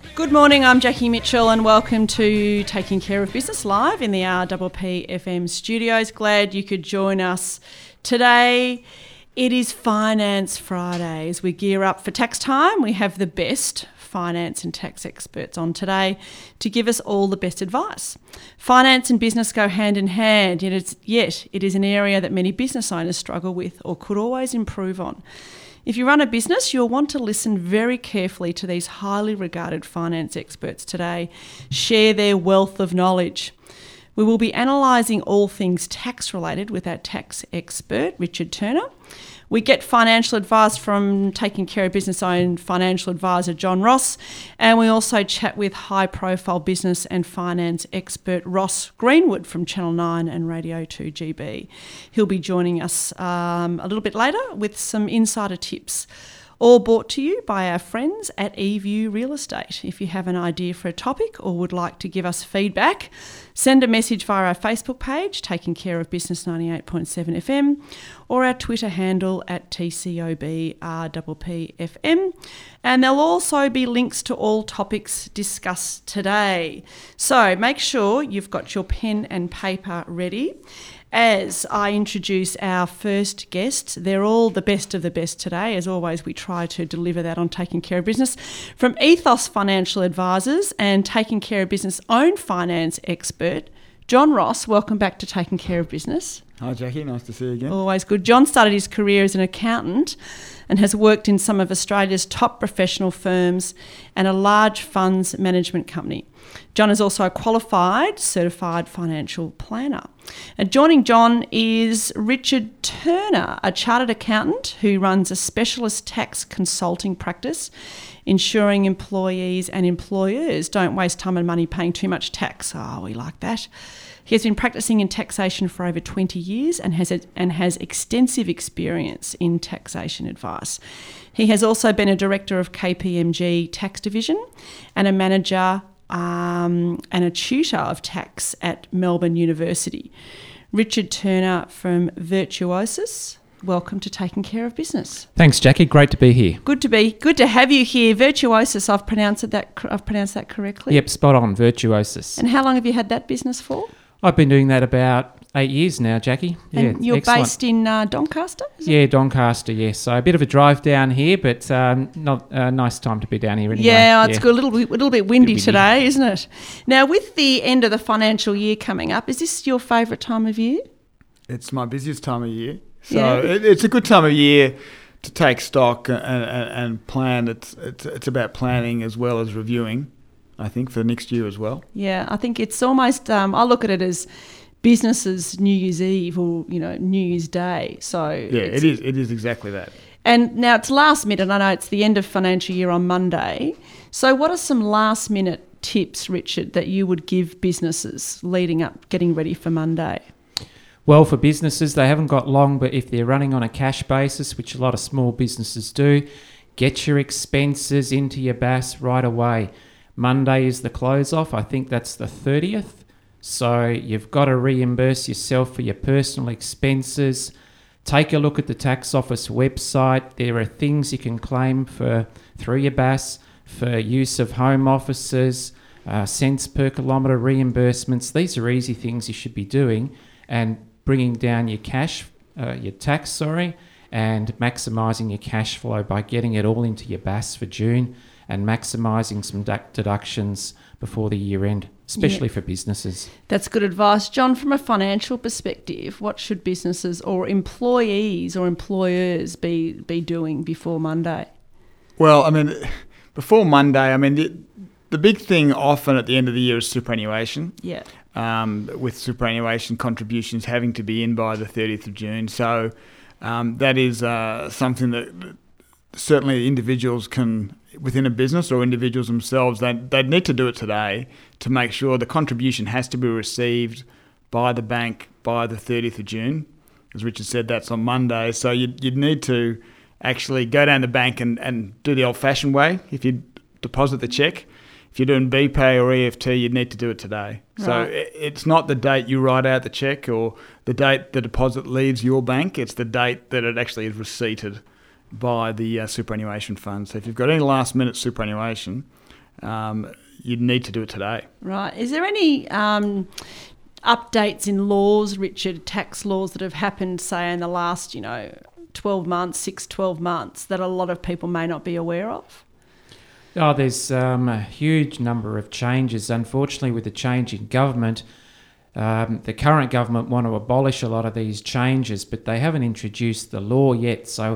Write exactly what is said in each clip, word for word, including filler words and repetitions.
Good morning, I'm Jackie Mitchell and welcome to Taking Care of Business live in the R P P F M studios. Glad you could join us today. It is Finance Friday. As we gear up for tax time, we have the best finance and tax experts on today to give us all the best advice. Finance and business go hand in hand, yet, it's, yet it is an area that many business owners struggle with or could always improve on. If you run a business, you'll want to listen very carefully to these highly regarded finance experts today, share their wealth of knowledge. We will be analysing all things tax related with our tax expert, Richard Turner. We get financial advice from Taking Care of Business own financial advisor, John Ross, and we also chat with high-profile business and finance expert Ross Greenwood from Channel nine and Radio two G B. He'll be joining us um, a little bit later with some insider tips. All brought to you by our friends at eView Real Estate. If you have an idea for a topic or would like to give us feedback, send a message via our Facebook page, Taking Care of Business ninety-eight point seven F M, or our Twitter handle at T C O B R P P F M. And there'll also be links to all topics discussed today. So make sure you've got your pen and paper ready. As I introduce our first guests, they're all the best of the best today. As always, we try to deliver that on Taking Care of Business. From Ethos Financial Advisors and Taking Care of Business own finance expert, John Ross. Welcome back to Taking Care of Business. Hi Jackie, nice to see you again. Always good. John started his career as an accountant and has worked in some of Australia's top professional firms and a large funds management company. John is also a qualified certified financial planner. And joining John is Richard Turner, a chartered accountant who runs a specialist tax consulting practice, ensuring employees and employers don't waste time and money paying too much tax. Oh, we like that. He has been practicing in taxation for over twenty years and has a, and has extensive experience in taxation advice. He has also been a director of K P M G Tax Division and a manager um, and a tutor of tax at Melbourne University. Richard Turner from Virtuosus. Welcome to Taking Care of Business. Thanks, Jackie. Great to be here. Good to be. Good to have you here. Virtuosus. I've pronounced it that. I've pronounced that correctly. Yep, spot on. Virtuosus. And how long have you had that business for? I've been doing that about eight years now, Jackie. And yeah, you're excellent. based in uh, Doncaster? Is yeah, it? Doncaster, yes. So a bit of a drive down here, but um, not a uh, nice time to be down here anyway. Yeah, it's yeah. good. A little, a little bit windy, windy today, isn't it? Now, with the end of the financial year coming up, is this your favourite time of year? It's my busiest time of year. So yeah. it, it's a good time of year to take stock and, and, and plan. It's, it's, it's about planning as well as reviewing, I think, for the next year as well. Yeah, I think it's almost, um, I look at it as businesses New Year's Eve or, you know, New Year's Day. So yeah, it is it is exactly that. And now it's last minute. I know it's the end of financial year on Monday. So what are some last minute tips, Richard, that you would give businesses leading up, getting ready for Monday? Well, for businesses, they haven't got long, but if they're running on a cash basis, which a lot of small businesses do, get your expenses into your B A S right away. Monday is the close off. I think that's the thirtieth. So you've got to reimburse yourself for your personal expenses. Take a look at the tax office website. There are things you can claim for through your B A S for use of home offices, uh, cents per kilometre reimbursements. These are easy things you should be doing and bringing down your cash, uh, your tax, sorry, and maximising your cash flow by getting it all into your B A S for June and maximising some deductions before the year end, especially yeah. for businesses. That's good advice. John, from a financial perspective, what should businesses or employees or employers be, be doing before Monday? Well, I mean, before Monday, I mean, the, the big thing often at the end of the year is superannuation. Yeah. Um, with superannuation contributions having to be in by the thirtieth of June. So um, that is uh, something that certainly individuals can, within a business or individuals themselves, they they need to do it today to make sure the contribution has to be received by the bank by the thirtieth of June. As Richard said, that's on Monday. So you'd, you'd need to actually go down the bank and, and do the old-fashioned way. If you deposit the cheque, if you're doing B P A or E F T, you'd need to do it today. Right. So it's not the date you write out the cheque or the date the deposit leaves your bank. It's the date that it actually is receipted by the uh, superannuation fund. So if you've got any last-minute superannuation, um, you'd need to do it today. Right. Is there any um, updates in laws, Richard, tax laws that have happened, say, in the last, you know, twelve months, six, twelve months that a lot of people may not be aware of? Oh, there's um, a huge number of changes. Unfortunately, with the change in government, um, the current government want to abolish a lot of these changes, but they haven't introduced the law yet. So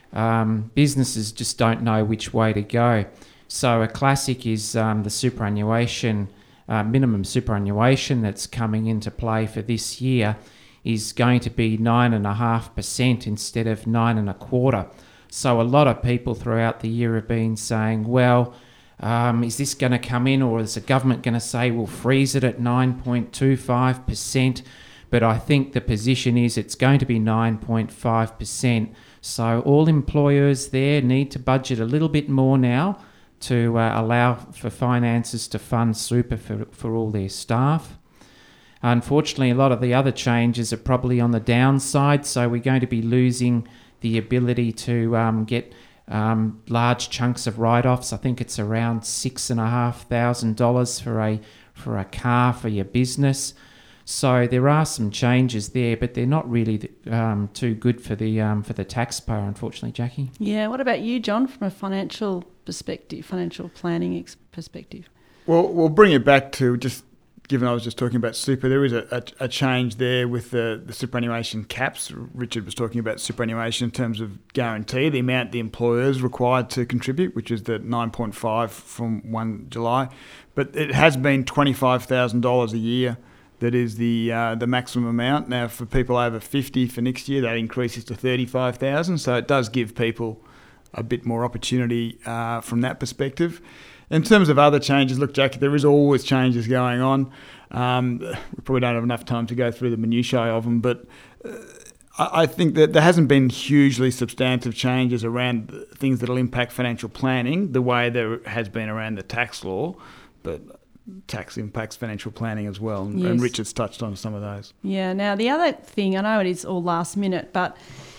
um, businesses just don't know which way to go. So a classic is um, the superannuation, uh, minimum superannuation that's coming into play for this year is going to be nine and a half percent instead of nine and a quarter. So a lot of people throughout the year have been saying, well, um, is this going to come in, or is the government going to say we'll freeze it at nine point two five percent? But I think the position is it's going to be nine point five percent. So all employers there need to budget a little bit more now to uh, allow for finances to fund super for, for all their staff. Unfortunately, a lot of the other changes are probably on the downside, so we're going to be losing the ability to um, get um, large chunks of write-offs. I think it's around six and a half thousand dollars for a for a car for your business. So there are some changes there, but they're not really um, too good for the um, for the taxpayer, unfortunately, Jackie. Yeah. What about you, John, from a financial perspective, financial planning ex- perspective? Well, we'll bring it back to just. Given I was just talking about super, there is a, a, a change there with the, the superannuation caps. Richard was talking about superannuation in terms of guarantee, the amount the employer is required to contribute, which is the nine point five from first of July. But it has been twenty-five thousand dollars a year that is the uh, the maximum amount. Now, for people over fifty for next year, that increases to thirty-five thousand dollars. So it does give people a bit more opportunity uh, from that perspective. In terms of other changes, look, Jackie, there is always changes going on. Um, we probably don't have enough time to go through the minutiae of them, but uh, I, I think that there hasn't been hugely substantive changes around things that will impact financial planning the way there has been around the tax law, but tax impacts financial planning as well, and, yes. and Richard's touched on some of those. Yeah, now the other thing, I know it is all last minute, but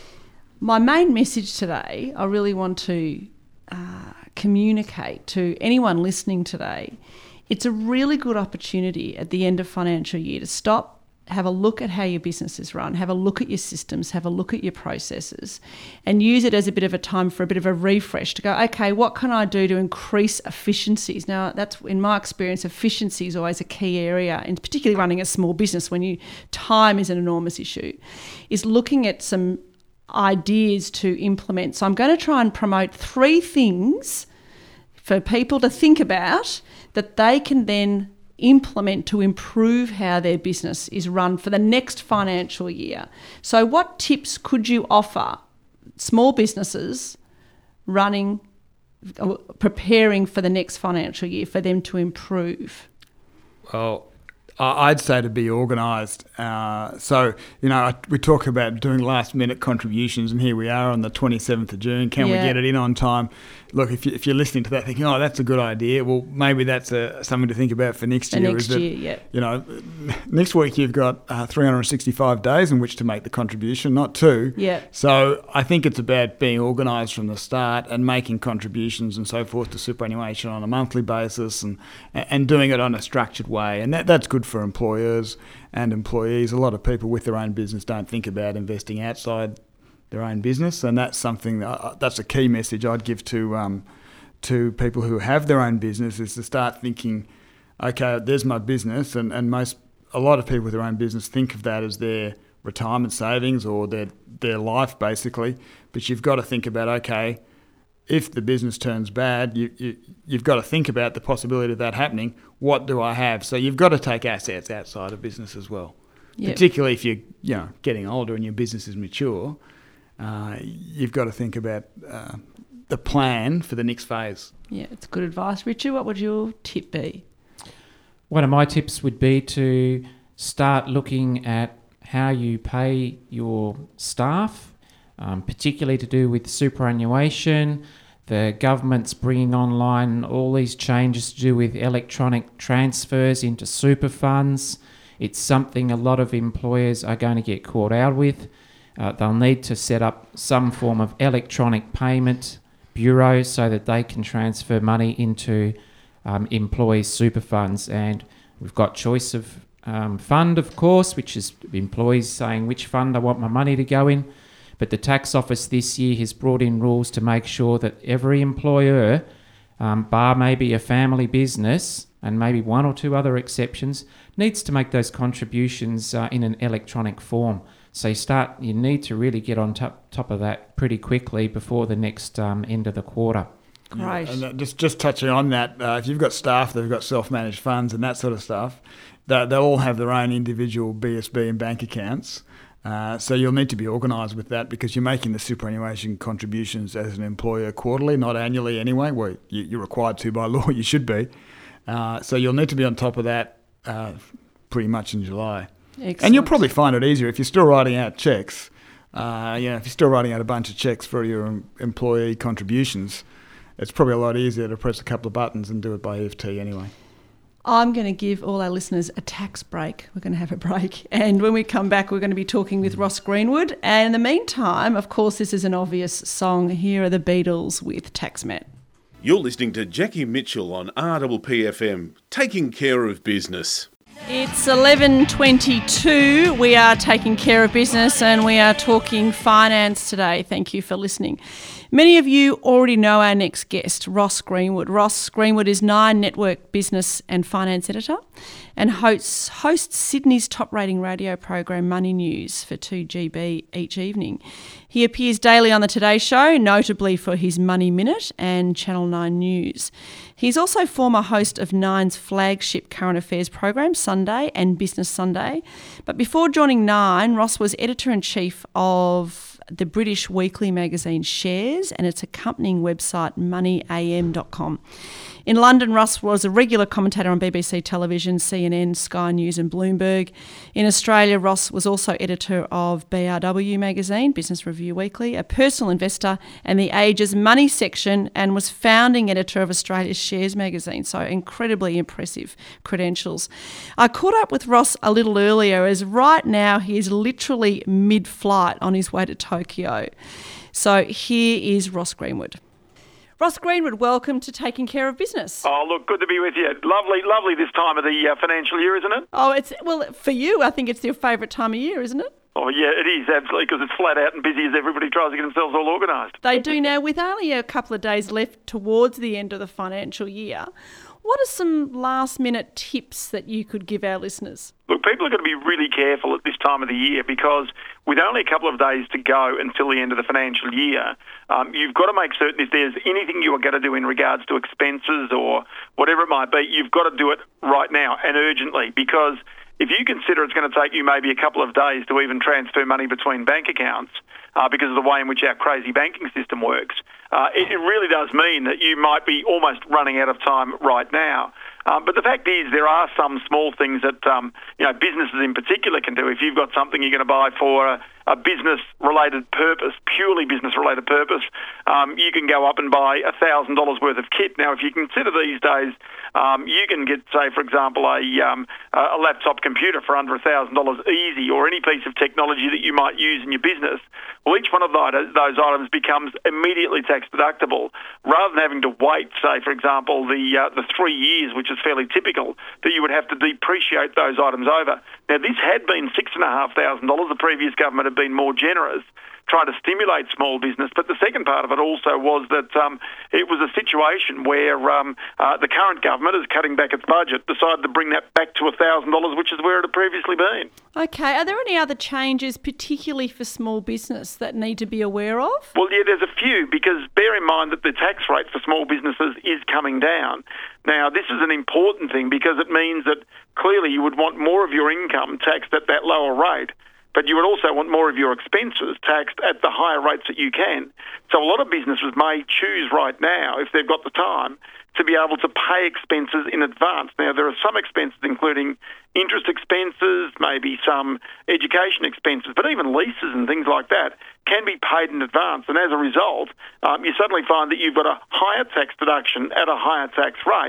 my main message today, I really want to uh, communicate to anyone listening today. It's a really good opportunity at the end of financial year to stop, have a look at how your business is run, have a look at your systems, have a look at your processes, and use it as a bit of a time for a bit of a refresh to go, okay, what can I do to increase efficiencies? Now, that's, in my experience, efficiency is always a key area, and particularly running a small business when you time is an enormous issue, is looking at some ideas to implement. So I'm going to try and promote three things for people to think about that they can then implement to improve how their business is run for the next financial year. So what tips could you offer small businesses running, preparing for the next financial year for them to improve? Well, I'd say to be organised. Uh, so, you know, we talk about doing last-minute contributions, and here we are on the twenty-seventh of June. Can yeah. we get it in on time? Look, if, you, if you're listening to that thinking, oh, that's a good idea, well, maybe that's a, something to think about for next for year. next is year, that, yeah. You know, next week you've got uh, three hundred sixty-five days in which to make the contribution, not two. Yeah. So I think it's about being organised from the start and making contributions and so forth to superannuation on a monthly basis, and and doing it on a structured way. And that that's good for employers and employees. A lot of people with their own business don't think about investing outside their own business, and that's something that, that's a key message I'd give to um, to people who have their own business, is to start thinking, okay, there's my business, and, and most a lot of people with their own business think of that as their retirement savings or their their life basically. But you've got to think about, okay, if the business turns bad, you, you, you've got to think about the possibility of that happening. What do I have? So you've got to take assets outside of business as well, yep. particularly if you're you know getting older and your business is mature. Uh, you've got to think about uh, the plan for the next phase. Yeah, it's good advice. Richard, what would your tip be? One of my tips would be to start looking at how you pay your staff, um, particularly to do with superannuation. The government's bringing online all these changes to do with electronic transfers into super funds. It's something a lot of employers are going to get caught out with. Uh, they'll need to set up some form of electronic payment bureau so that they can transfer money into um, employee super funds. And we've got choice of um, fund, of course, which is employees saying which fund I want my money to go in. But the tax office this year has brought in rules to make sure that every employer, um, bar maybe a family business and maybe one or two other exceptions, needs to make those contributions uh, in an electronic form. So you start, you need to really get on top, top of that pretty quickly before the next um, end of the quarter. Great. Yeah, and that, just just touching on that, uh, if you've got staff that have got self-managed funds and that sort of stuff, they, they'll all have their own individual B S B and bank accounts. Uh, so you'll need to be organised with that because you're making the superannuation contributions as an employer quarterly, not annually anyway. Well, you, you're required to by law, you should be. Uh, so you'll need to be on top of that uh, pretty much in July. Excellent. And you'll probably find it easier if you're still writing out cheques. Uh, you know, if you're still writing out a bunch of cheques for your em- employee contributions, it's probably a lot easier to press a couple of buttons and do it by E F T anyway. I'm going to give all our listeners a tax break. We're going to have a break. And when we come back, we're going to be talking with Ross Greenwood. And in the meantime, of course, this is an obvious song. Here are the Beatles with Taxman. You're listening to Jackie Mitchell on R P P F M, taking care of business. It's eleven twenty-two. We are taking care of business and we are talking finance today. Thank you for listening. Many of you already know our next guest, Ross Greenwood. Ross Greenwood is Nine Network Business and Finance Editor and hosts, hosts Sydney's top-rating radio program Money News for two G B each evening. He appears daily on the Today Show, notably for his Money Minute and Channel nine News. He's also former host of Nine's flagship current affairs program, Sunday and Business Sunday. But before joining Nine, Ross was editor-in-chief of the British weekly magazine Shares and its accompanying website money a m dot com. In London, Ross was a regular commentator on B B C Television, C N N, Sky News and Bloomberg. In Australia, Ross was also editor of B R W magazine, Business Review Weekly, a personal investor and The Age's money section, and was founding editor of Australia's Shares magazine. So incredibly impressive credentials. I caught up with Ross a little earlier as right now he is literally mid-flight on his way to Tokyo. So here is Ross Greenwood. Ross Greenwood, welcome to Taking Care of Business. Oh, look, good to be with you. Lovely, lovely this time of the uh, financial year, isn't it? Oh, it's well, for you, I think it's your favourite time of year, isn't it? Oh, yeah, it is, absolutely, because it's flat out and busy as everybody tries to get themselves all organised. They do now, with only a couple of days left towards the end of the financial year. What are some last-minute tips that you could give our listeners? Look, people are going to be really careful at this time of the year because with only a couple of days to go until the end of the financial year, um, you've got to make certain if there's anything you are going to do in regards to expenses or whatever it might be, you've got to do it right now and urgently, because if you consider it's going to take you maybe a couple of days to even transfer money between bank accounts uh, because of the way in which our crazy banking system works, uh, it, it really does mean that you might be almost running out of time right now. Um, but the fact is, there are some small things that um, you know businesses in particular can do. If you've got something you're going to buy for a, a business-related purpose, purely business-related purpose, um, you can go up and buy a thousand dollars worth of kit. Now, if you consider these days, um, you can get, say, for example, a um, a laptop computer for under a thousand dollars easy, or any piece of technology that you might use in your business. Well, each one of those items becomes immediately tax deductible, rather than having to wait, say, for example, the uh, the three years, which is fairly typical, that you would have to depreciate those items over. Now, this had been six and a half thousand dollars. The previous government had been more generous, trying to stimulate small business. But the second part of it also was that um, it was a situation where um, uh, the current government is cutting back its budget, decided to bring that back to one thousand dollars, which is where it had previously been. Okay. Are there any other changes, particularly for small business, that need to be aware of? Well, yeah, there's a few, because bear in mind that the tax rate for small businesses is coming down. Now, this is an important thing because it means that clearly you would want more of your income taxed at that lower rate, but you would also want more of your expenses taxed at the higher rates that you can. So a lot of businesses may choose right now, if they've got the time, to be able to pay expenses in advance. Now, there are some expenses, including interest expenses, maybe some education expenses, but even leases and things like that can be paid in advance. And as a result, um, you suddenly find that you've got a higher tax deduction at a higher tax rate,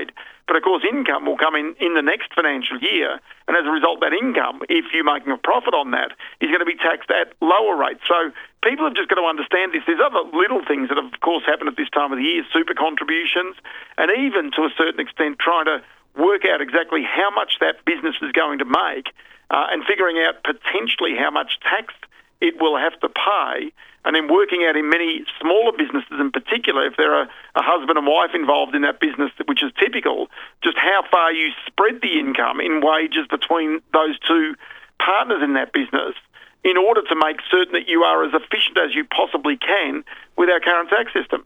But, of course, income will come in in the next financial year. And as a result, that income, if you're making a profit on that, is going to be taxed at lower rates. So people have just got to understand this. There's other little things that, have, of course, happen at this time of the year, super contributions, and even to a certain extent trying to work out exactly how much that business is going to make uh, and figuring out potentially how much tax it will have to pay, and then working out in many smaller businesses in particular, if there are a husband and wife involved in that business, which is typical, just how far you spread the income in wages between those two partners in that business in order to make certain that you are as efficient as you possibly can with our current tax system.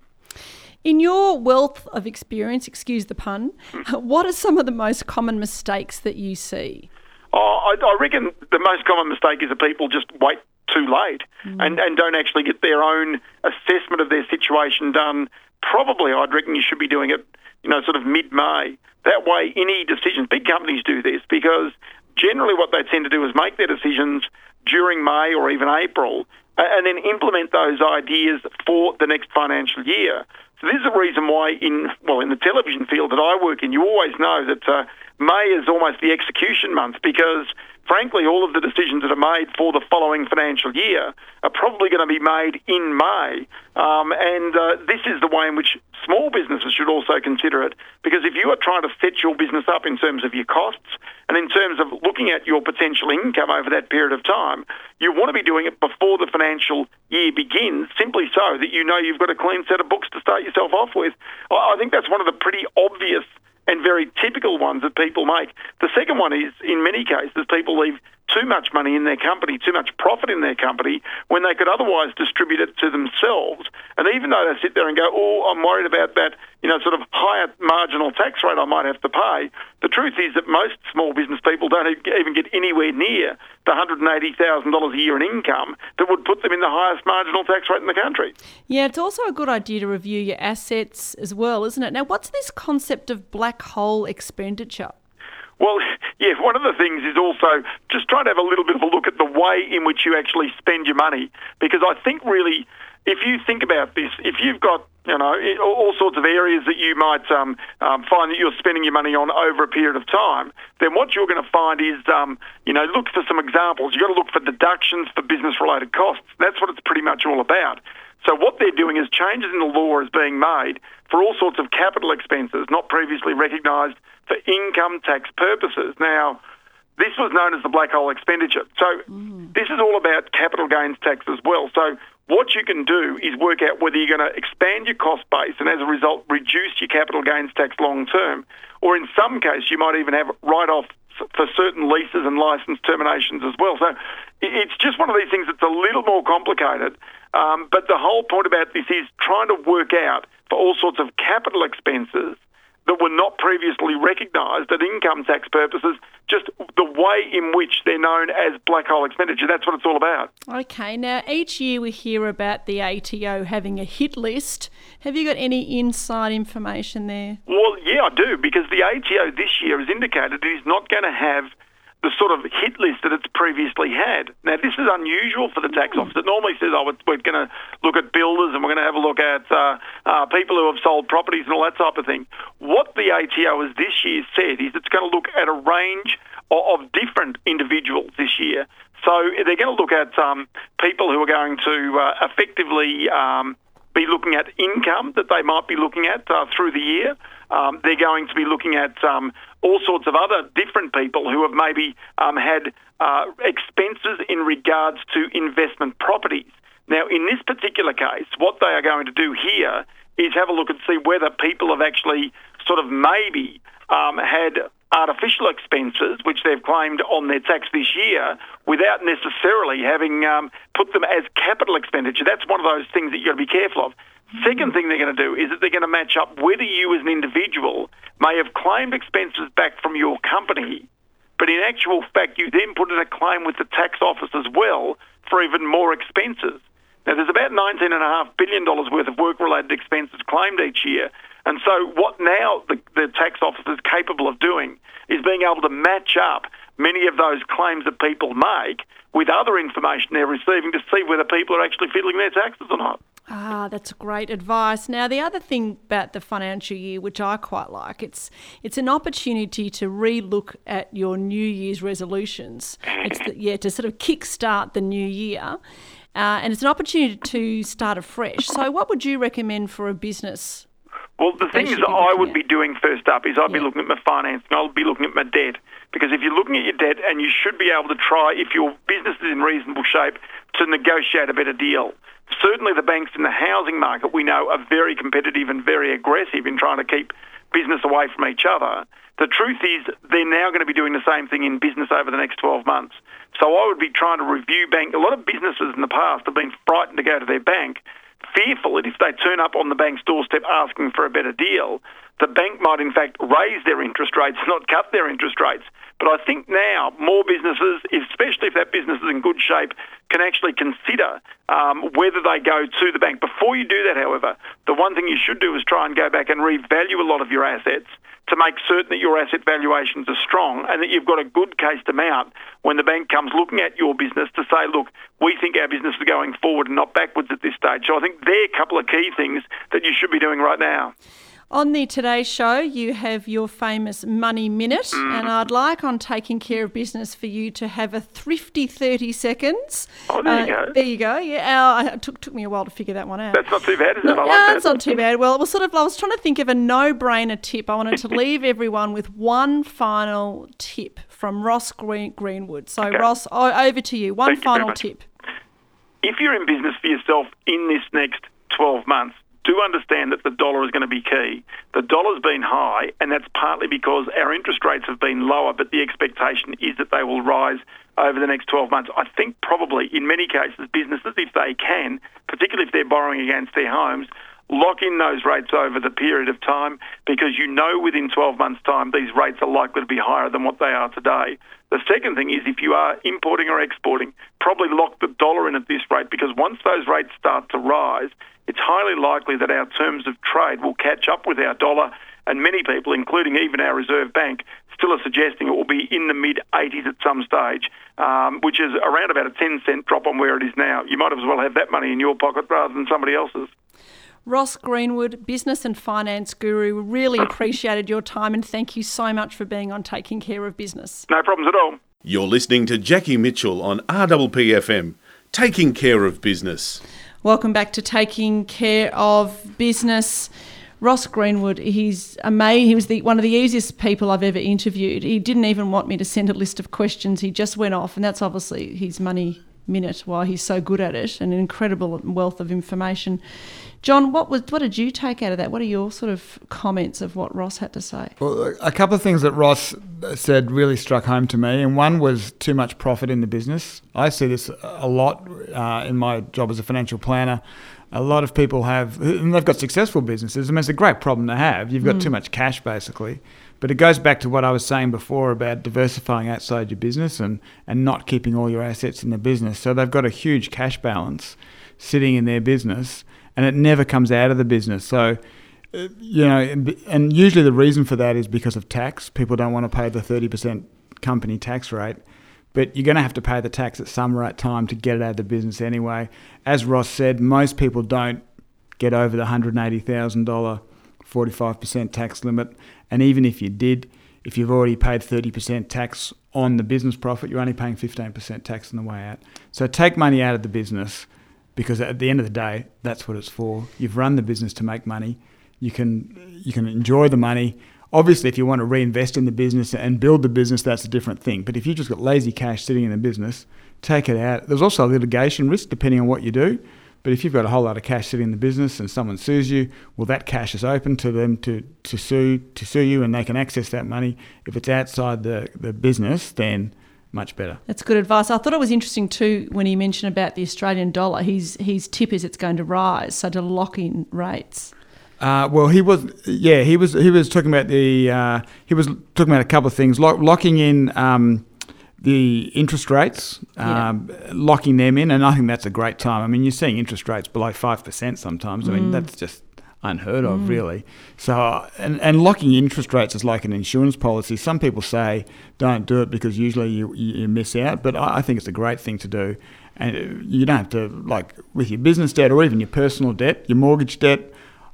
In your wealth of experience, excuse the pun, what are some of the most common mistakes that you see? Oh, I, I reckon the most common mistake is that people just wait too late mm. and, and don't actually get their own assessment of their situation done. Probably, I'd reckon you should be doing it, you know, sort of mid-May. That way, any decisions, big companies do this because generally what they tend to do is make their decisions during May or even April and then implement those ideas for the next financial year. So this is the reason why in, well, in the television field that I work in, you always know that uh, May is almost the execution month because, frankly, all of the decisions that are made for the following financial year are probably going to be made in May. Um, and uh, this is the way in which small businesses should also consider it, because if you are trying to set your business up in terms of your costs and in terms of looking at your potential income over that period of time, you want to be doing it before the financial year begins, simply so that you know you've got a clean set of books to start yourself off with. I think that's one of the pretty obvious and very typical ones that people make. The second one is, in many cases, people leave too much money in their company, too much profit in their company, when they could otherwise distribute it to themselves. And even though they sit there and go, oh, I'm worried about that, you know, sort of higher marginal tax rate I might have to pay, the truth is that most small business people don't even get anywhere near the one hundred eighty thousand dollars a year in income that would put them in the highest marginal tax rate in the country. Yeah, it's also a good idea to review your assets as well, isn't it? Now, what's this concept of black hole expenditure? Well, yeah, one of the things is also just trying to have a little bit of a look at the way in which you actually spend your money, because I think really, if you think about this, if you've got, you know, all sorts of areas that you might um, um, find that you're spending your money on over a period of time, then what you're going to find is, um, you know, look for some examples. You've got to look for deductions for business-related costs. That's what it's pretty much all about. So what they're doing is changes in the law is being made for all sorts of capital expenses not previously recognised for income tax purposes. Now, this was known as the black hole expenditure. So mm. this is all about capital gains tax as well. So what you can do is work out whether you're going to expand your cost base and as a result reduce your capital gains tax long term, or in some case you might even have write-off for certain leases and licence terminations as well. So it's just one of these things that's a little more complicated, um, but the whole point about this is trying to work out for all sorts of capital expenses that were not previously recognised at income tax purposes, just the way in which they're known as black hole expenditure. That's what it's all about. Okay, now each year we hear about the A T O having a hit list. Have you got any inside information there? Well, yeah, I do, because the A T O this year has indicated it is not going to have the sort of hit list that it's previously had. Now, this is unusual for the tax office. It normally says, oh, we're going to look at builders and we're going to have a look at uh, uh, people who have sold properties and all that type of thing. What the A T O has this year said is it's going to look at a range of, of different individuals this year. So they're going to look at um, people who are going to uh, effectively um, be looking at income that they might be looking at uh, through the year. Um, they're going to be looking at um, all sorts of other different people who have maybe um, had uh, expenses in regards to investment properties. Now, in this particular case, what they are going to do here is have a look and see whether people have actually sort of maybe um, had artificial expenses, which they've claimed on their tax this year, without necessarily having um, put them as capital expenditure. That's one of those things that you've got to be careful of. Second thing they're going to do is that they're going to match up whether you as an individual may have claimed expenses back from your company, but in actual fact you then put in a claim with the tax office as well for even more expenses. Now, there's about nineteen point five billion dollars worth of work-related expenses claimed each year, and so what now the, the tax office is capable of doing is being able to match up many of those claims that people make with other information they're receiving to see whether people are actually fiddling their taxes or not. Ah, that's great advice. Now, the other thing about the financial year, which I quite like, it's it's an opportunity to re-look at your New Year's resolutions. It's the, yeah, to sort of kick-start the new year. Uh, and it's an opportunity to start afresh. So what would you recommend for a business? Well, the thing is I would be doing first up is I'd yeah. be looking at my finance and I'll be looking at my debt. Because if you're looking at your debt, and you should be able to try, if your business is in reasonable shape, to negotiate a better deal. Certainly the banks in the housing market we know are very competitive and very aggressive in trying to keep business away from each other. The truth is they're now going to be doing the same thing in business over the next twelve months. So I would be trying to review bank. A lot of businesses in the past have been frightened to go to their bank, fearful that if they turn up on the bank's doorstep asking for a better deal, the bank might in fact raise their interest rates, not cut their interest rates. But I think now more businesses, especially if that business is in good shape, can actually consider um, whether they go to the bank. Before you do that, however, the one thing you should do is try and go back and revalue a lot of your assets to make certain that your asset valuations are strong and that you've got a good case to mount when the bank comes looking at your business to say, look, we think our business is going forward and not backwards at this stage. So I think they're a couple of key things that you should be doing right now. On the Today Show, you have your famous Money Minute, mm. and I'd like on Taking Care of Business for you to have a thrifty thirty seconds. Oh, there you uh, go. There you go. Yeah, uh, it took took me a while to figure that one out. That's not too bad, is it? No, I like no, that. it's not too bad. Well, it was sort of. I was trying to think of a no-brainer tip. I wanted to leave everyone with one final tip from Ross Green, Greenwood. So, okay. Ross, o- over to you. One Thank final you tip. If you're in business for yourself in this next twelve months, do understand that the dollar is going to be key. The dollar's been high, and that's partly because our interest rates have been lower, but the expectation is that they will rise over the next twelve months. I think probably in many cases businesses, if they can, particularly if they're borrowing against their homes, lock in those rates over the period of time, because you know within twelve months' time these rates are likely to be higher than what they are today. The second thing is if you are importing or exporting, probably lock the dollar in at this rate, because once those rates start to rise, it's highly likely that our terms of trade will catch up with our dollar, and many people, including even our Reserve Bank, still are suggesting it will be in the mid eighties at some stage, um, which is around about a ten cent drop on where it is now. You might as well have that money in your pocket rather than somebody else's. Ross Greenwood, business and finance guru, we really appreciated your time, and thank you so much for being on Taking Care of Business. No problems at all. You're listening to Jackie Mitchell on R P P F M, Taking Care of Business. Welcome back to Taking Care of Business. Ross Greenwood, he's amazing. He was the, one of the easiest people I've ever interviewed. He didn't even want me to send a list of questions. He just went off, and that's obviously his Money Minute, why he's so good at it, and an incredible wealth of information. John, what was what did you take out of that? What are your sort of comments of what Ross had to say? Well, a couple of things that Ross said really struck home to me, and one was too much profit in the business. I see this a lot uh, in my job as a financial planner. A lot of people have, and they've got successful businesses. I mean, it's a great problem to have. You've got mm. too much cash, basically. But it goes back to what I was saying before about diversifying outside your business and, and not keeping all your assets in the business. So they've got a huge cash balance sitting in their business, and it never comes out of the business. So, uh, you know, and, and usually the reason for that is because of tax. People don't want to pay the thirty percent company tax rate, but you're going to have to pay the tax at some right time to get it out of the business anyway. As Ross said, most people don't get over the one hundred eighty thousand dollars forty-five percent tax limit. And even if you did, if you've already paid thirty percent tax on the business profit, you're only paying fifteen percent tax on the way out. So take money out of the business, because at the end of the day, that's what it's for. You've run the business to make money. You can you can enjoy the money. Obviously, if you want to reinvest in the business and build the business, that's a different thing. But if you've just got lazy cash sitting in the business, take it out. There's also a litigation risk depending on what you do. But if you've got a whole lot of cash sitting in the business and someone sues you, well, that cash is open to them to, to sue to sue you, and they can access that money. If it's outside the, the business, then much better. That's good advice. I thought it was interesting too when he mentioned about the Australian dollar. His his tip is it's going to rise, so to lock in rates. Uh, well, he was yeah he was he was talking about the uh, he was talking about a couple of things, Lock, locking in um, the interest rates, um, yeah. locking them in, and I think that's a great time. I mean, you're seeing interest rates below five percent sometimes. I mean, mm. that's just unheard of, mm. really. So, uh, and, and locking interest rates is like an insurance policy. Some people say don't do it because usually you, you miss out, but I, I think it's a great thing to do. and you don't have to, like with your business debt or even your personal debt, your mortgage debt,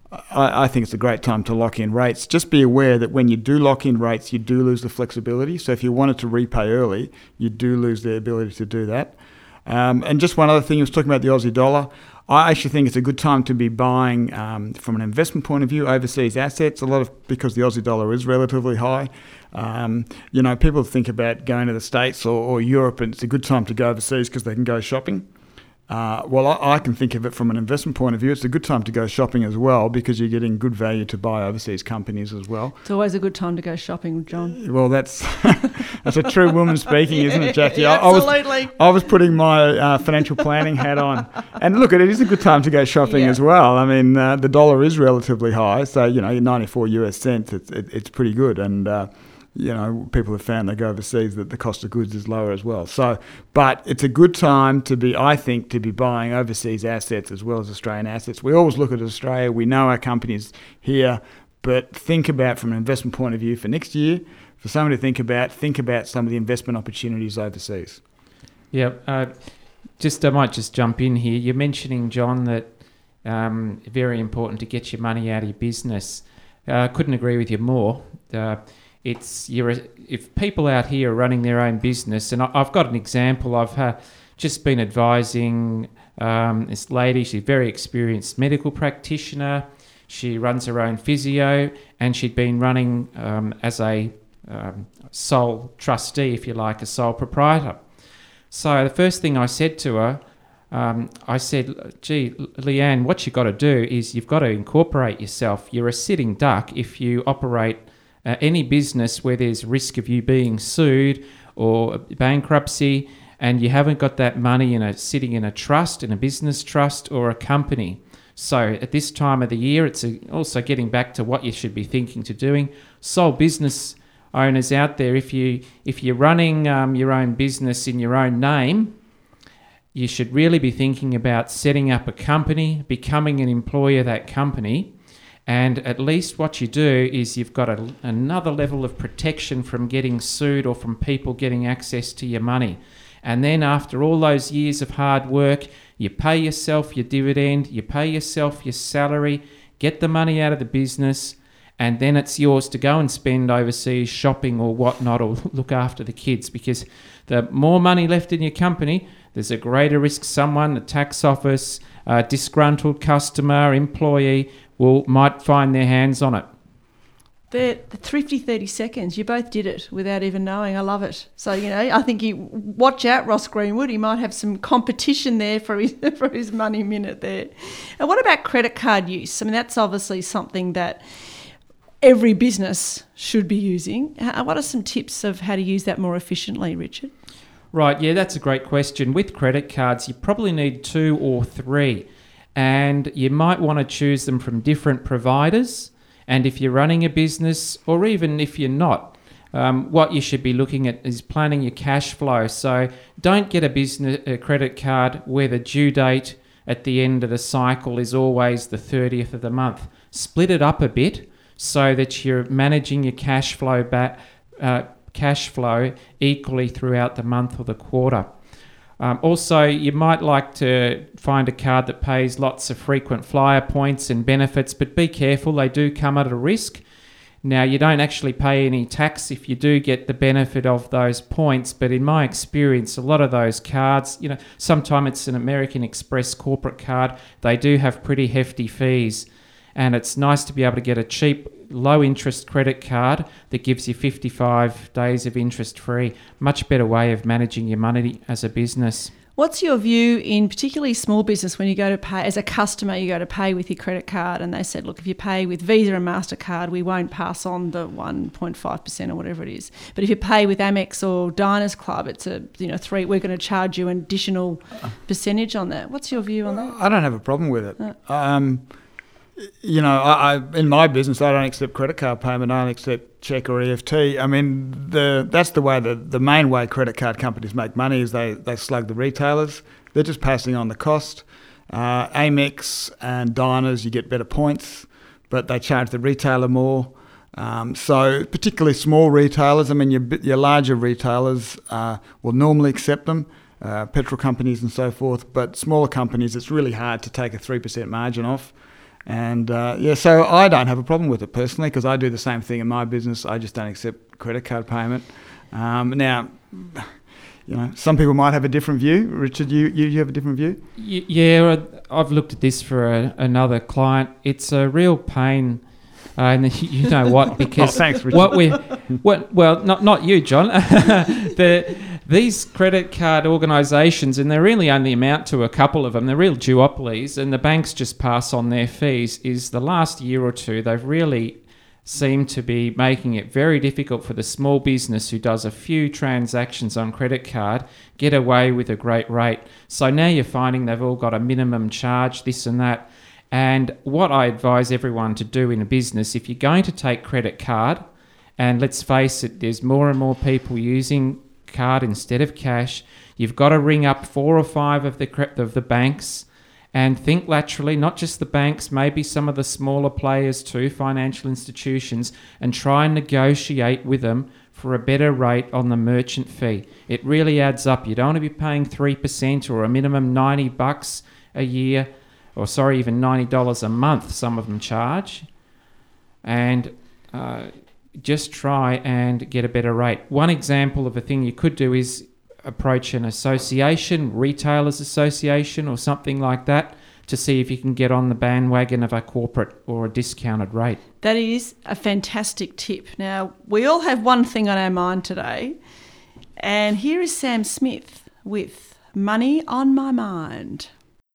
I, I think it's a great time to lock in rates. Just be aware that when you do lock in rates, you do lose the flexibility. So if you wanted to repay early, you do lose the ability to do that. Um, and just one other thing, I was talking about the Aussie dollar. I actually think it's a good time to be buying, um, from an investment point of view, overseas assets. A lot of because the Aussie dollar is relatively high. Um, you know, people think about going to the States or, or Europe, and it's a good time to go overseas because they can go shopping. Uh, well, I, I can think of it from an investment point of view. It's a good time to go shopping as well because you're getting good value to buy overseas companies as well. It's always a good time to go shopping, John. Well, that's that's a true woman speaking, yeah, isn't it, Jackie? Yeah, I, absolutely. I was, I was putting my uh, financial planning hat on. And look, it is a good time to go shopping yeah. as well. I mean, uh, the dollar is relatively high. So, you know, ninety-four U S cents, it's, it, it's pretty good. And, uh, you know, people have found they go overseas that the cost of goods is lower as well. So, but it's a good time to be, I think, to be buying overseas assets as well as Australian assets. We always look at Australia. We know our companies here, but think about from an investment point of view for next year, for someone to think about, think about some of the investment opportunities overseas. Yeah, uh, just I might just jump in here. You're mentioning, John, that um, very important to get your money out of your business. I uh, couldn't agree with you more. Uh, It's you're if people out here are running their own business, and I've got an example. I've uh, just been advising um, this lady. She's a very experienced medical practitioner. She runs her own physio, and she'd been running um, as a um, sole trustee, if you like, a sole proprietor. So the first thing I said to her, um, I said, gee, Leanne, what you've got to do is you've got to incorporate yourself. You're a sitting duck if you operate Uh, any business where there's risk of you being sued or bankruptcy, and you haven't got that money in a sitting in a trust, in a business trust or a company. So at this time of the year, it's a, also getting back to what you should be thinking to doing. Sole business owners out there, if you if you're running um, your own business in your own name, you should really be thinking about setting up a company, becoming an employee of that company. And at least what you do is you've got a, another level of protection from getting sued or from people getting access to your money. And then after all those years of hard work, you pay yourself your dividend, you pay yourself your salary, get the money out of the business, and then it's yours to go and spend overseas shopping or whatnot, or look after the kids. Because the more money left in your company, there's a greater risk someone, the tax office, a disgruntled customer, employee, will might find their hands on it. The, the thrifty thirty seconds, you both did it without even knowing. I love it. So, you know, I think you watch out, Ross Greenwood. He might have some competition there for his for his money minute there. And what about credit card use? I mean, that's obviously something that every business should be using. What are some tips of how to use that more efficiently, Richard? Right, yeah, that's a great question. With credit cards, you probably need two or three. And you might want to choose them from different providers. And if you're running a business, or even if you're not, um, what you should be looking at is planning your cash flow. So don't get a business a credit card where the due date at the end of the cycle is always the thirtieth of the month. Split it up a bit so that you're managing your cash flow back, uh, cash flow equally throughout the month or the quarter. Um, also, you might like to find a card that pays lots of frequent flyer points and benefits, but be careful, they do come at a risk. Now, you don't actually pay any tax if you do get the benefit of those points, but in my experience, a lot of those cards, you know, sometimes it's an American Express corporate card, they do have pretty hefty fees, and it's nice to be able to get a cheap, low-interest credit card that gives you fifty-five days of interest-free. Much better way of managing your money as a business. What's your view in particularly small business when you go to pay, as a customer, you go to pay with your credit card and they said, look, if you pay with Visa and MasterCard, we won't pass on the one point five percent or whatever it is. But if you pay with Amex or Diners Club, it's a, you know, three, we're going to charge you an additional percentage on that. What's your view on that? I don't have a problem with it. Uh. Um, You know, I, I in my business, I don't accept credit card payment. I don't accept cheque or E F T. I mean, the that's the way the, the main way credit card companies make money is they, they slug the retailers. They're just passing on the cost. Uh, Amex and Diners, you get better points, but they charge the retailer more. Um, so particularly small retailers, I mean, your your larger retailers uh, will normally accept them. uh, petrol companies and so forth. But smaller companies, it's really hard to take a three percent margin off. And uh, yeah, so I don't have a problem with it personally because I do the same thing in my business. I just don't accept credit card payment. Um, now, you know, some people might have a different view. Richard, you, you, you have a different view? Y- yeah, I've looked at this for a, another client. It's a real pain. Uh, and you know what? Because oh, thanks, Richard. what we, what well, not not you, John. the these credit card organisations, and they really only amount to a couple of them. They're real duopolies, and the banks just pass on their fees. Is the last year or two they've really seemed to be making it very difficult for the small business who does a few transactions on credit card get away with a great rate. So now you're finding they've all got a minimum charge, this and that. And what I advise everyone to do in a business, if you're going to take credit card, and let's face it, there's more and more people using card instead of cash, you've got to ring up four or five of the of the banks and think laterally, not just the banks, maybe some of the smaller players too, financial institutions, and try and negotiate with them for a better rate on the merchant fee. It really adds up. You don't want to be paying three percent or a minimum ninety bucks a year, or sorry, even ninety dollars a month, some of them charge. And uh, just try and get a better rate. One example of a thing you could do is approach an association, retailers association or something like that, to see if you can get on the bandwagon of a corporate or a discounted rate. That is a fantastic tip. Now, we all have one thing on our mind today, and here is Sam Smith with Money on My Mind.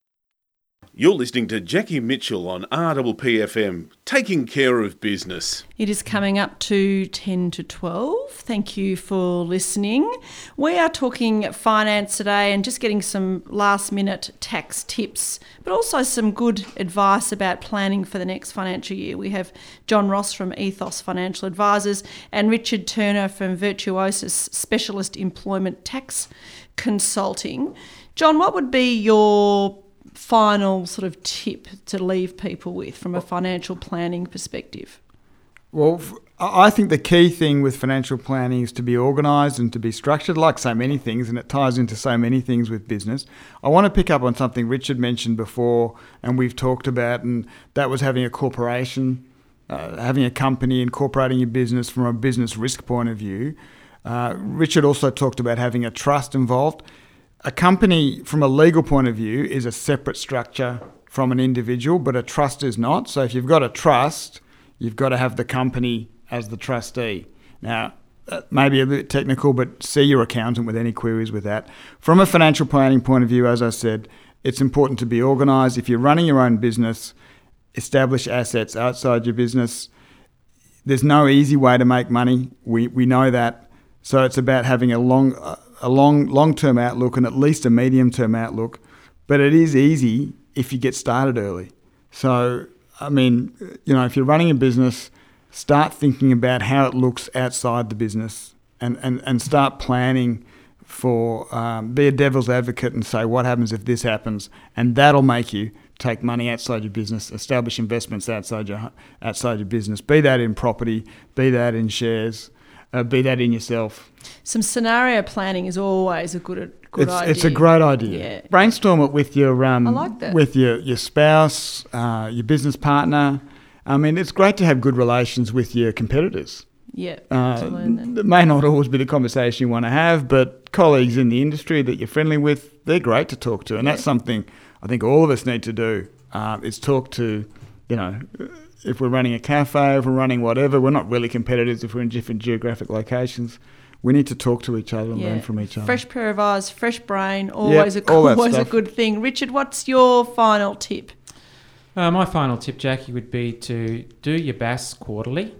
You're listening to Jackie Mitchell on R P P F M, taking care of business. It is coming up to ten to twelve. Thank you for listening. We are talking finance today and just getting some last minute tax tips, but also some good advice about planning for the next financial year. We have John Ross from Ethos Financial Advisors and Richard Turner from Virtuosis Specialist Employment Tax Consulting. John, what would be your final sort of tip to leave people with from a financial planning perspective? Well, I think the key thing with financial planning is to be organised and to be structured, like so many things, and it ties into so many things with business. I want to pick up on something Richard mentioned before and we've talked about, and that was having a corporation, uh, having a company, incorporating your business from a business risk point of view. Uh, Richard also talked about having a trust involved. A company, from a legal point of view, is a separate structure from an individual, but a trust is not. So if you've got a trust, you've got to have the company as the trustee. Now, that may be a bit technical, but see your accountant with any queries with that. From a financial planning point of view, as I said, it's important to be organised. If you're running your own business, establish assets outside your business. There's no easy way to make money. We we know that. So it's about having a long... Uh, a long, long-term outlook and at least a medium-term outlook, but it is easy if you get started early. So, I mean, you know, if you're running a business, start thinking about how it looks outside the business and, and, and start planning for, um, be a devil's advocate and say, what happens if this happens? And that'll make you take money outside your business, establish investments outside your, outside your business, be that in property, be that in shares, Uh, be that in yourself. Some scenario planning is always a good, good it's, idea. It's a great idea. Yeah. Brainstorm it with your um, I like that. with your your spouse, uh, your business partner. I mean, it's great to have good relations with your competitors. Yeah, Uh, absolutely. it may not always be the conversation you want to have, but colleagues in the industry that you're friendly with, they're great to talk to, and Yeah. that's something I think all of us need to do. Um, is talk to, you know. If we're running a cafe, if we're running whatever, we're not really competitors if we're in different geographic locations. We need to talk to each other and Yeah. learn from each other. Fresh pair of eyes, fresh brain, always, Yep, a, all that always a stuff. good thing. Richard, what's your final tip? Uh, my final tip, Jackie, would be to do your B A S quarterly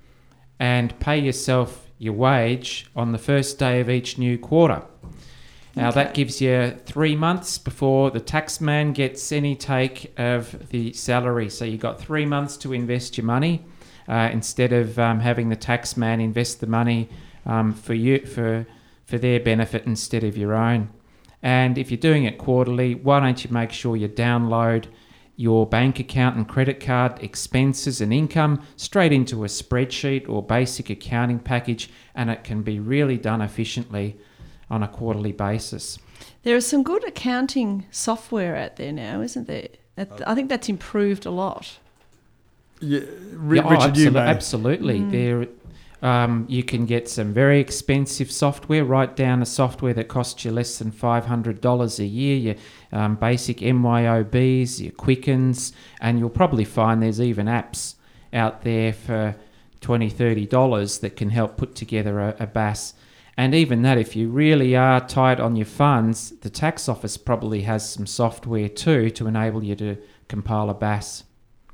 and pay yourself your wage on the first day of each new quarter. Now, Okay. that gives you three months before the tax man gets any take of the salary. So you've got three months to invest your money uh, instead of um, having the tax man invest the money um, for you for for their benefit instead of your own. And if you're doing it quarterly, why don't you make sure you download your bank account and credit card expenses and income straight into a spreadsheet or basic accounting package, and it can be really done efficiently. on a quarterly basis. There is some good accounting software out there now, isn't there? I think that's improved a lot. Yeah, R- yeah, oh, Richard, you absolu- may. absolutely. Mm. There, um, you can get some very expensive software, right down to software that costs you less than five hundred dollars a year, your um, basic M Y O Bs, your Quickens, and you'll probably find there's even apps out there for twenty dollars, thirty dollars that can help put together a, a B A S. And even that, if you really are tight on your funds, the tax office probably has some software too to enable you to compile a B A S.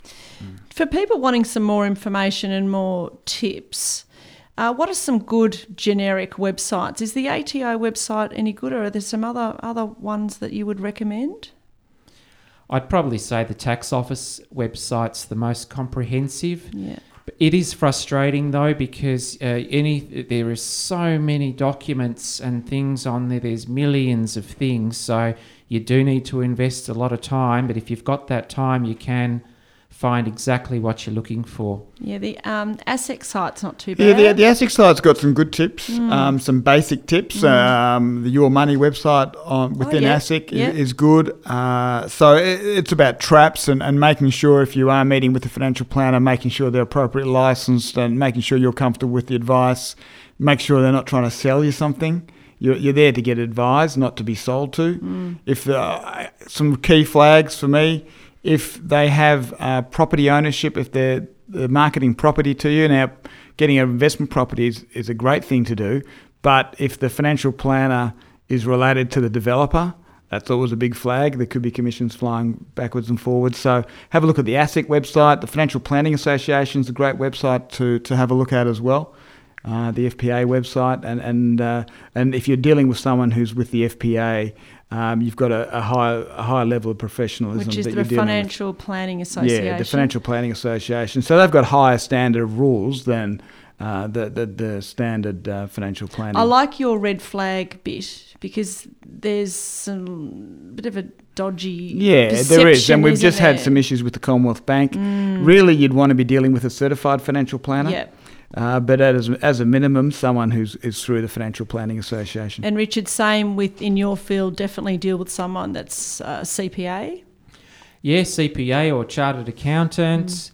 For people wanting some more information and more tips, uh, what are some good generic websites? Is the A T O website any good, or are there some other, other ones that you would recommend? I'd probably say the tax office website's the most comprehensive. Yeah. It is frustrating though, because uh, any there is so many documents and things on there. There's millions of things, so you do need to invest a lot of time. But if you've got that time, you can find exactly what you're looking for. Yeah, the um, ASIC site's not too bad. Yeah, the, the ASIC site's got some good tips, Mm. um, some basic tips. Mm. Um, the Your Money website on, within yeah. ASIC Yeah. is, is good. Uh, so it, it's about traps and, and making sure if you are meeting with a financial planner, making sure they're appropriately licensed and making sure you're comfortable with the advice. Make sure they're not trying to sell you something. You're, you're there to get advised, not to be sold to. Mm. If uh, some key flags for me, if they have uh, property ownership, if they're, they're marketing property to you. Now, getting an investment property is, is a great thing to do, but if the financial planner is related to the developer, that's always a big flag. There could be commissions flying backwards and forwards. So have a look at the ASIC website. The Financial Planning Association is a great website to, to have a look at as well. Uh, the F P A website, and and uh, and if you're dealing with someone who's with the F P A, um, you've got a, a high a high level of professionalism. Which is that the you're dealing Financial with. Planning Association. Yeah, the Financial Planning Association. So they've got higher standard of rules than uh, the, the the standard uh, financial planning. I like your red flag bit, because there's some bit of a dodgy Yeah, perception, there is, and we've isn't just had there? some issues with the Commonwealth Bank. Mm. Really, you'd want to be dealing with a certified financial planner. Yeah. Uh, but as as a minimum, someone who's is through the Financial Planning Association. And Richard, same with in your field, definitely deal with someone that's uh, C P A. Yeah, C P A or chartered accountant, mm.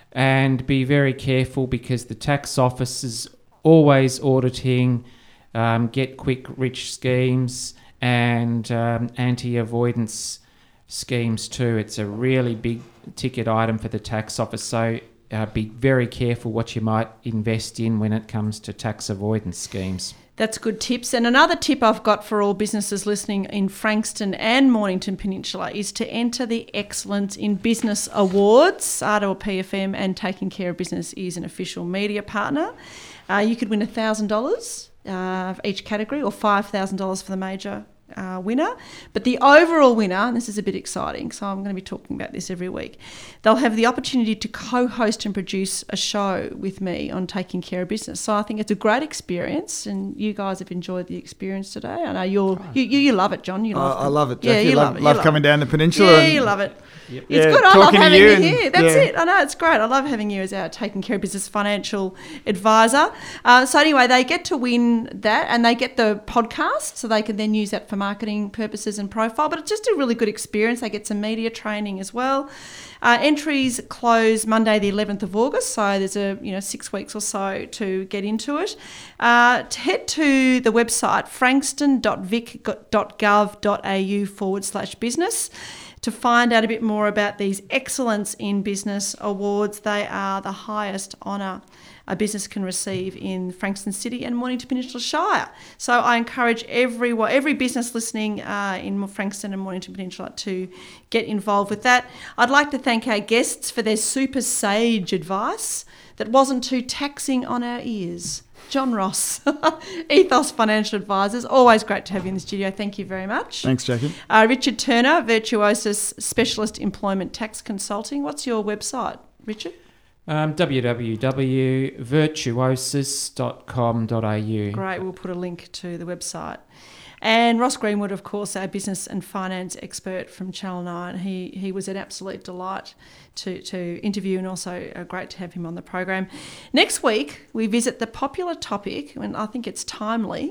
and be very careful, because the tax office is always auditing um, get quick rich schemes and um, anti-avoidance schemes too. It's a really big ticket item for the tax office, so Uh, be very careful what you might invest in when it comes to tax avoidance schemes. That's good tips. And another tip I've got for all businesses listening in Frankston and Mornington Peninsula is to enter the Excellence in Business Awards. R W P F M and Taking Care of Business is an official media partner. Uh, you could win one thousand dollars uh, for each category, or five thousand dollars for the major Uh, winner. But the overall winner, and this is a bit exciting, so I'm going to be talking about this every week, they'll have the opportunity to co-host and produce a show with me on Taking Care of Business. So I think it's a great experience, and you guys have enjoyed the experience today. I know you're, you, you you love it, John. You love I, it. I love it, Jackie. Yeah, you love, love it. Love you coming love down the peninsula. Yeah, and, you love it. Yep. It's yeah, good. I love talking to having you you and- here. That's yeah. it. I know, it's great. I love having you as our Taking Care of Business financial advisor. Uh, so anyway, they get to win that, and they get the podcast, so they can then use that for marketing purposes and profile. But it's just a really good experience. They get some media training as well. Uh, entries close Monday the eleventh of August, so there's a you know six weeks or so to get into it. Uh, to head to the website frankston dot vic dot gov dot a u forward slash business to find out a bit more about these Excellence in Business Awards. They are the highest honour a business can receive in Frankston City and Mornington Peninsula Shire. So I encourage everyone, every business listening uh, in Frankston and Mornington Peninsula to get involved with that. I'd like to thank our guests for their super sage advice that wasn't too taxing on our ears. John Ross, Ethos Financial Advisors. Always great to have you in the studio. Thank you very much. Thanks, Jackie. Uh, Richard Turner, Virtuosis Specialist Employment Tax Consulting. What's your website, Richard? Um, w w w dot virtuosis dot com dot a u. Great, we'll put a link to the website. And Ross Greenwood, of course, our business and finance expert from Channel nine. He he was an absolute delight to, to interview, and also uh, great to have him on the program. Next week, we visit the popular topic, and I think it's timely,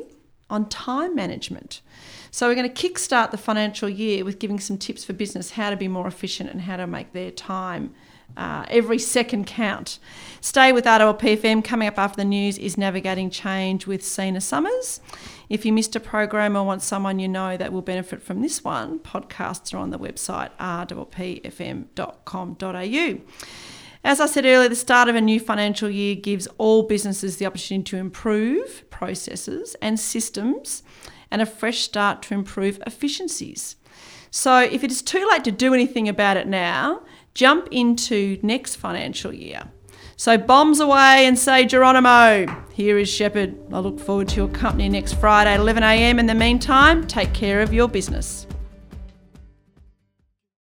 on time management. So we're going to kickstart the financial year with giving some tips for business, how to be more efficient and how to make their time uh, every second count. Stay with R P F M. Coming up after the news is Navigating Change with Sina Summers. If you missed a program or want someone you know that will benefit from this one, podcasts are on the website r p p f m dot com dot a u. As I said earlier, the start of a new financial year gives all businesses the opportunity to improve processes and systems and a fresh start to improve efficiencies. So if it is too late to do anything about it now, jump into next financial year. So bombs away and say Geronimo. Here is Shepherd. I look forward to your company next Friday at eleven a m. In the meantime, take care of your business.